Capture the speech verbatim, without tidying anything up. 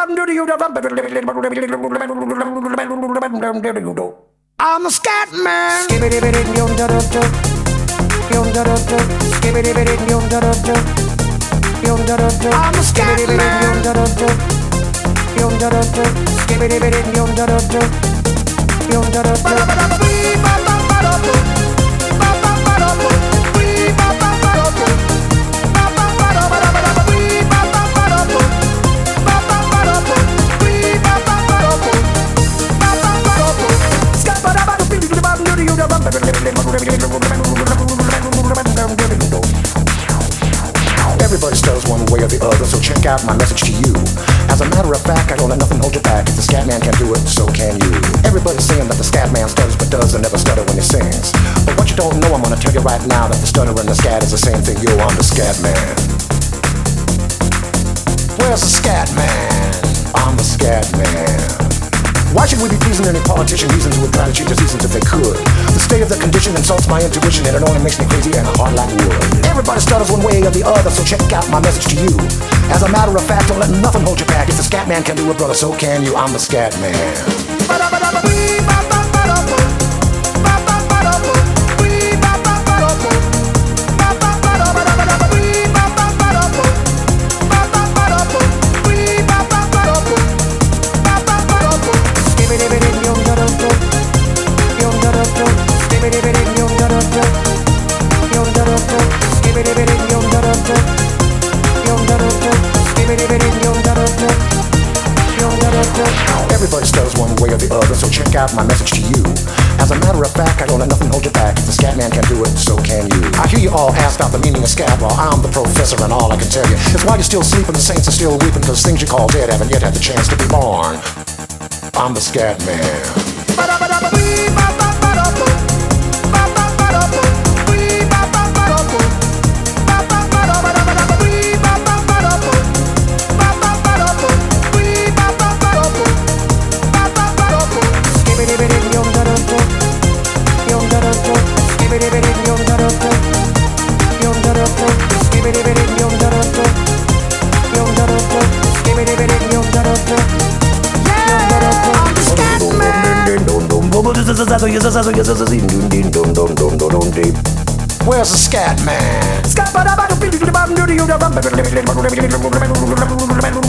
I'm a scat man. I'm a scat Everybody stutters one way or the other, so check out my message to you. As a matter of fact, I don't let nothing hold you back. If the scat man can do it, so can you. Everybody's saying that the scat man stutters but does and never stutter when he sings. But what you don't know, I'm gonna tell you right now that the stutter and the scat is the same thing. Yo, I'm the scat man. Where's the scat man? I'm the scat man. Why should we be pleasing any politician reasons who would try to change the seasons if they could? The state of the condition insults my intuition and it only makes me crazy and hard like wood. Everybody stutters one way or the other, so check out my message to you. As a matter of fact, don't let nothing hold you back. If the scat man can do it, brother, so can you. I'm the scat man. Everybody stutters one way or the other, so check out my message to you. As a matter of fact, I don't let nothing hold you back. If the scat man can do it, so can you. I hear you all ask about the meaning of scat. Well, I'm the professor and all I can tell you is why you're still sleeping, the saints are still weeping, cause things you call dead haven't yet had the chance to be born. I'm the scat man. Where's the scat man?